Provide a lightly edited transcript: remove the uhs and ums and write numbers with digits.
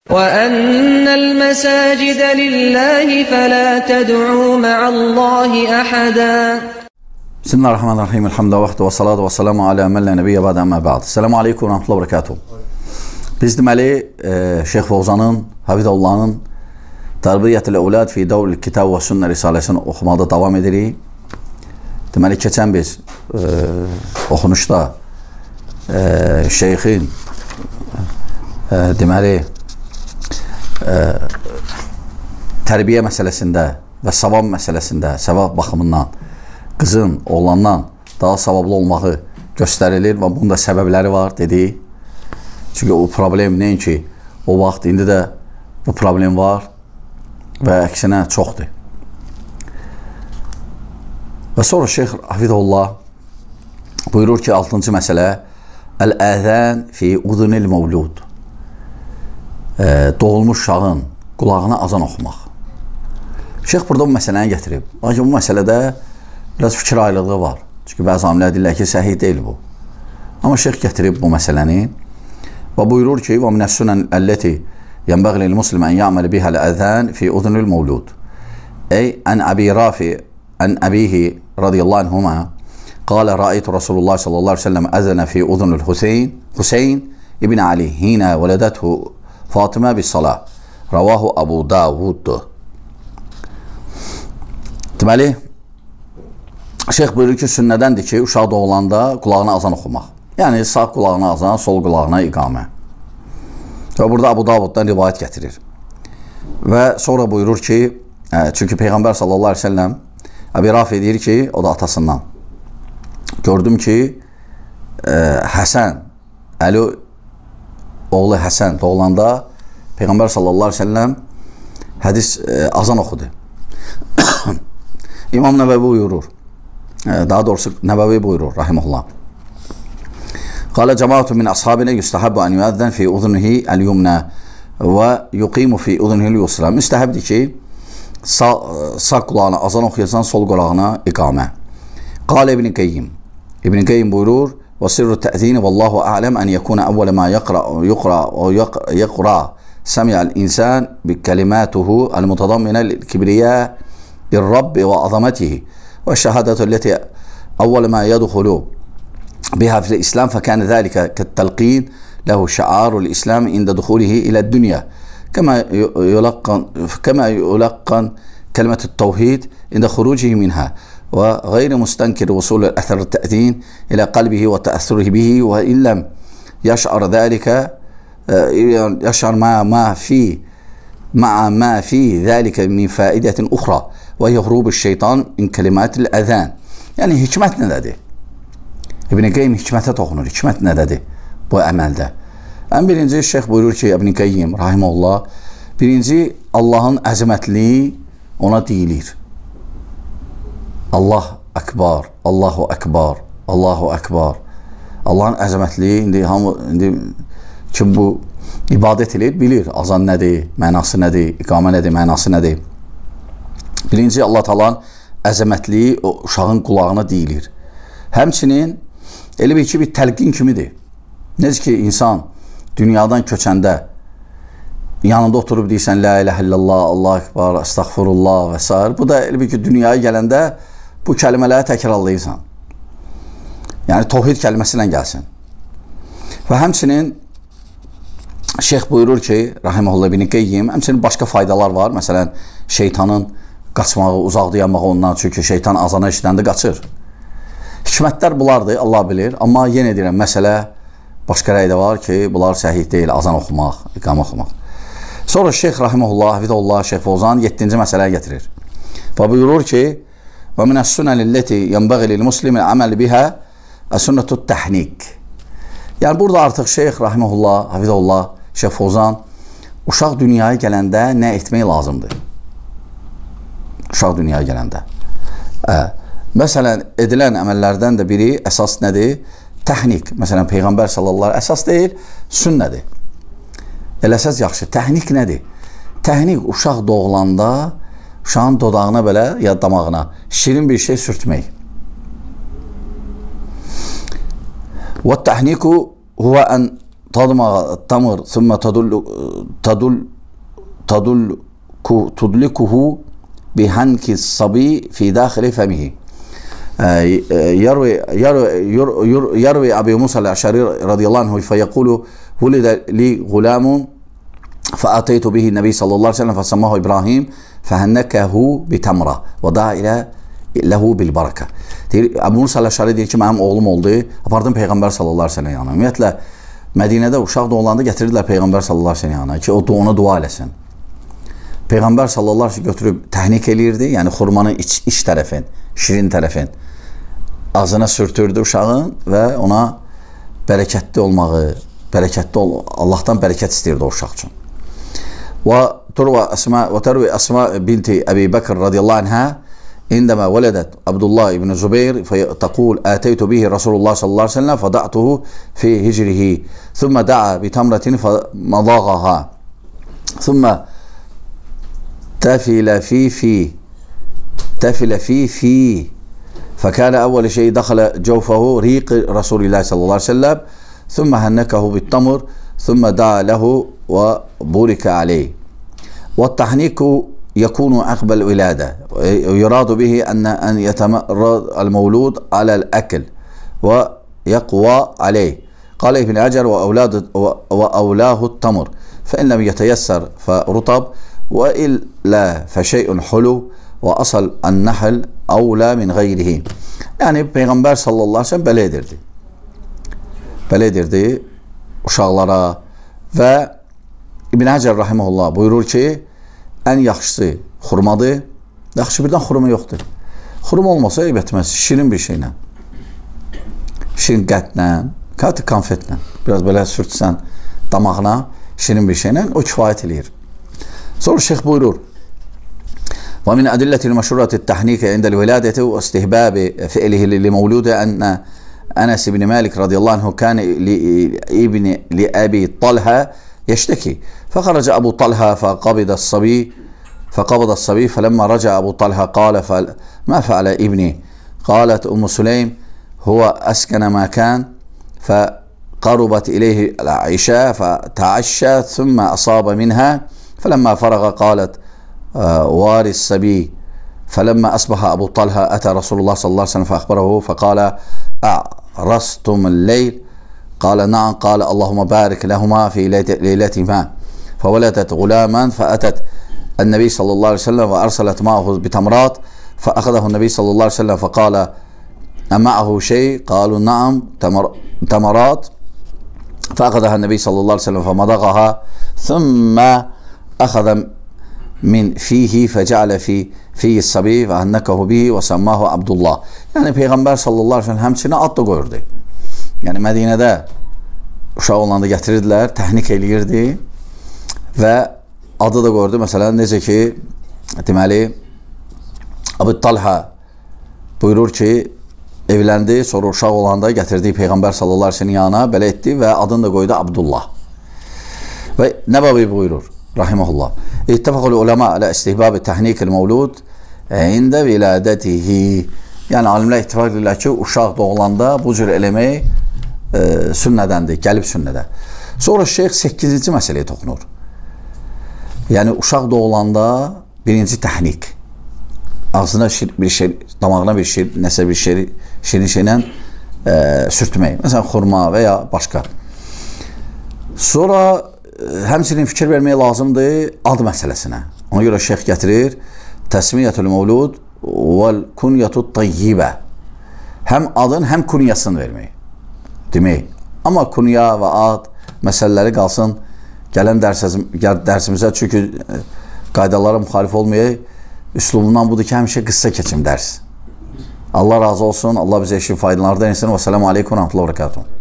وَأَنَّ الْمَسَاجِدَ لِلَّهِ فَلَا تَدْعُوا مَعَ اللَّهِ أَحَدًا. Bismillahirrahmanirrahim. Elhamdülillah və salatu və salamu alə mən lə nəbiyyə bədə əmmə bə'd. Selamu aleykum və rəhmətullah və bərəkatuhu. Biz deməli, Şeyx Fovzanın, Hafizavullahın Tərbiyyət-ül Əvlad fi Davl Kitab və Sünnə Risaləsini oxumaqda davam edirik. Deməli, keçən biz oxunuşda Şeyxin deməli tərbiyə məsələsində və savab məsələsində, savab baxımından qızın, oğlandan daha savablı olmağı göstərilir və bunun da səbəbləri var, dedik. Çünki o problem nəinki o vaxt, indi də bu problem var və əksinə çoxdur. Və sonra Şeyx Hafizullah buyurur ki, 6-cı məsələ Əl-əzən fi udunil mevlud, doğulmuş uşağın qulağına azan oxumaq. Şeyx burada bu məsələni gətirib. Lakin bu məsələdə biraz fikir ayrılığı var. Çünki bəzi alimlər deyirlər ki, səhih deyil bu. Amma Şeyx gətirib bu məsələni və buyurur ki, və minəs-sünən əlləti yənbəğli l-muslim ən ya'məl bihəl əzən fi udunil mevlud. Ey, ən Əbi Rafi, ən Əbihi radiyallahu anhuma قال رأيت رسول الله صلى الله عليه وسلم أذن في أذن الحسين ابن علي حين ولدته فاطمة بالصلاة رواه أبو داود. Deməli, Şeyx buyurur ki, sünnədəndir ki, uşaq doğulanda qulağına azan oxumaq. Yəni, sağ qulağına azan, sol qulağına iqamə. Və burada Abu Davuddan rivayət gətirir. Və sonra buyurur ki, çünki Peyğəmbər sallallahu aleyhi ve sellem Əbi Rafi deyir ki, o da atasından. Gördüm ki, Həsən, Əli oğlu Həsən doğulanda Peyğəmbər sallallahu aleyhi ve sellem hədis azan oxudu. İmam Nəvəvi buyurur, daha doğrusu Nəvəvi buyurur, rahimullah. Qalə cəmaatun min ashabinə yüstəhəbbu ən yüəzzən fi udunihi əl-yumnə və yuqimu fi udunihi l-yusra. Müstəhəbdir ki, sağ qulağına azan oxuyasan, sol qulağına iqamə. Qalə İbn Qeyyim. İbn Qeyyim buyurur, və sirru tə'zini vallahu a'ləm ən yəkuna əvvələ ma yəqra səmiyyəl insan bi kəlimatuhu əl-mutadamminə l-kibriyə bir-Rabbi və azamatihi və şəhadətü ləti əvvələ ma yədxulu biha fil-İslam fəkənə zəlikə kət-təlqin ləhu şə'aru l-İslam ində duxulihi ilə dünya kəmə yulaqqan kəlmət-ü təvhid ində xurucihi minhə وغير مستنكر وصول الأثر التأذين إلى قلبه وتأثره به وإن لم يشعر ذلك يشعر مع ما في ذلك من فائدة أخرى وهي هروب الشيطان من كلمات الأذان. Yani hikmət nədədir? İbn Qeyyim hikmətə toxunur. Hikmət nədədir bu əməldə? Ən birinci Şeyx buyurur ki, İbn Qeyyim rahimehullah, birinci Allahın əzəmətliyi ona deyilir. Allah Akbar, Allahu Akbar, Allahu Akbar. Allahın əzəmətliyi, indi kim bu ibadət edir, bilir. Azan nədir, mənası nədir, iqamə nədir, mənası nədir. Birinci Allah Taala'nın əzəmətliyi o uşağın qulağına deyilir. Həmçinin elə bir ki, bir təlqin kimidir. Necə ki, insan dünyadan köçəndə yanında oturub deyirsən, La iləhə illallah, Allah Akbar, Estağfurullah və s. Bu da elə bir ki, dünyaya gələndə bu kəlmələri təkrarlayırsan. Yəni, tohid kəlməsi ilə gəlsin. Və həmçinin Şeyx buyurur ki, rahimehullah İbn Qeyyim, həmçinin başqa faydalar var. Məsələn, şeytanın qaçmağı, uzaq dayanmağı ondan, çünki şeytan azana işləndə qaçır. Hikmətlər bunlardır, Allah bilir. Amma yenə deyirəm, məsələ başqa rəydə var ki, bunlar səhih deyil, azan oxumaq, iqamə oxumaq. Sonra Şeyx rahimehullah, Hafizullah, Şeyx Fovzan 7-ci məsələyə gətirir. Və buyurur ki, və minəs-sünən illəti yənbəği lil-muslimin əməl bihə əs-sünnətü təhnik. Yəni, burada artıq Şeyx rahimehullah, Hafizullah, Şeyx Fovzan uşaq dünyaya gələndə nə etmək lazımdır? Uşaq dünyaya gələndə. Məsələn, edilən əməllərdən də biri əsas nədir? Təhnik. Məsələn, Peyğəmbər sallallahu aleyhi əsas deyil, sünnədir. Eləsəz yaxşı. Təhnik nədir? Təhnik uşaq doğulanda uşağın dodağına belə, ya damağına şirin bir şey sürtmək. Və təhniku huvə ən تضمغ التمر ثم تدلكه بحنك الصبي في داخل فمه. يروي أبي موسى الأشعري رضي الله عنه فيقول ولد لي غلام فأتيت به النبي صلى الله عليه وسلم فسماه إبراهيم فهنكه بتمرة ودعا له بالبركة. Əbu Musa Əl-Əşari deyir ki, mənim oğlum oldu, apardım Peyğəmbər sallallahu aleyhi ve sellem yanına. Ümumiyyətlə, Mədinədə uşaq doğulanda gətirirlər Peyğəmbər sallallahu aleyhi ve sellem yanına ki, o ona dua eləsin. Peyğəmbər sallallahu aleyhi ve sellem götürüb təhnik eləyirdi, yəni xurmanın iç tərəfin, şirin tərəfin ağzına sürtürdü uşağın və ona bərəkətli olmağı, Allahdan bərəkət istəyirdi o uşaq üçün. وتروي أسماء بنت أبي بكر رضي الله عنها عندما ولدت عبد الله بن الزبير فتقول آتيت به رسول الله صلى الله عليه وسلم فضعته في هجره ثم دعا بتمرة فمضغها ثم تفل فيه فكان أول شيء دخل جوفه ريق رسول الله صلى الله عليه وسلم ثم هنكه بالتمر ثم دعا له وبورك عليه. والتحنيك يكون عقب الولادة ويراد به أن يتمرد المولود على الأكل ويقوى عليه. قال ابن حجر وأولاه التمر فإن لم يتيسر فرطب وإلا فشيء حلو وأصل النحل أولى من غيره. Yani Peyğəmbər sallallahu aleyhi ve sellem belə edirdi uşaqlara və İbn Həcər rahimehullah buyurur ki, ən yaxşısı xurmadır. Yaxşı birdən xurma yoxdur. Xurma olmasa eyb etməz, şirin bir şeylə. Şirin qətlə, konfetlə, biraz belə sürtsən damağına, şirin bir şeylə o kifayət eləyir. Sonra şeyh buyurur: ومن أدلة المشروعة التحنيك عند الولادة واستهباب فعله لمولوده أن أنس بن مالك رضي الله عنه كان لأبي طلحة يشتكي فخرج أبو طلحة فقبض الصبي فلما رجع أبو طلحة قال ما فعل ابني؟ قالت أم سليم هو أسكن ما كان فقربت إليه العشاء فتعشى ثم أصاب منها فلما فرغ قالت واري الصبي. فلما أصبح أبو طلحة أتى رسول الله صلى الله عليه وسلم فأخبره فقال أعرستم الليل؟ قال نعم. قال اللهم بارك لهما في ليلتهما. فولدت غلاما فأتت النبي صلى الله عليه وسلم وأرسلت معه بتمرات فأخذه النبي صلى الله عليه وسلم فقال أمعه شيء؟ قالوا نعم تمرات. فأخذها النبي صلى الله عليه وسلم فمضغها ثم أخذ من فيه فجعل في الصبي فهنكه به وسماه Abdullah. Yəni Peyğəmbər sallallahu aleyhi ve sellem həmçinin ad da qoyurdu. Yəni Mədinədə uşaq olanda gətirirdilər, təhnik eləyirdi və adı da qoyurdu. Məsələn, necə ki, deməli, Abu Talha buyurur ki, evləndi, sonra uşaq olanda gətirdiyi Peyğəmbər sallallahu aleyhi ve sellem yanına belə etdi və adını da qoydu Abdullah. Və Nəbəvi buyurur rahimehullah: İttefaqul ulema ala istihbab tahnik el-mevlud inde viladetihi. Yəni alimlər ittifaq edirlər ki, uşaq doğulanda bu cür eləmək sünnədəndir, gəlib sünnədə. Sonra şeyx 8-ci məsələyə toxunur. Yəni uşaq doğulanda birinci tahnik, ağzına bir şey, damağına bir şey, nəsə bir şey, şirin şeylə sürtmək. Məsələn, xurma və ya başqa. Sonra həmçinin fikir vermək lazımdır ad məsələsinə. Ona görə şeyx gətirir təsmiyyətül mevlud vəl kunyətut tayyibə. Həm adın, həm kunyasını vermək. Demək. Amma kunya və ad məsələləri qalsın gələn dərsimizə, çünki qaydalara müxalif olmayaq. Üslubundan budur ki, həmişə qıssa keçim dərs. Allah razı olsun. Allah bizə işin faydalardan etsin. Və selamu aleykum və rəhmətullah və bərəkatuhu.